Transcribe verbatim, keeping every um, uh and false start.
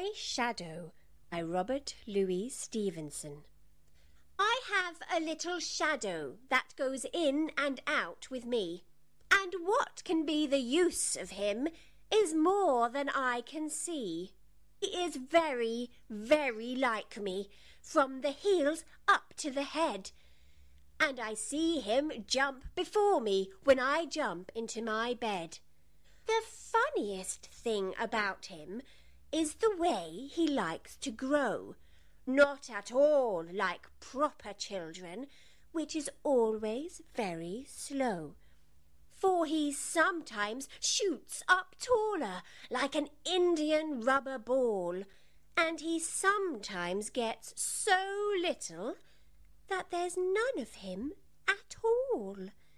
My Shadow by Robert Louis Stevenson. I have a little shadow that goes in and out with me, and what can be the use of him is more than I can see. He is very, very like me, from the heels up to the head, and I see him jump before me when I jump into my bed. The funniest thing about him is the way he likes to grow, not at all like proper children, which is always very slow. For he sometimes shoots up taller, like an Indian rubber ball, and he sometimes gets so little that there's none of him at all.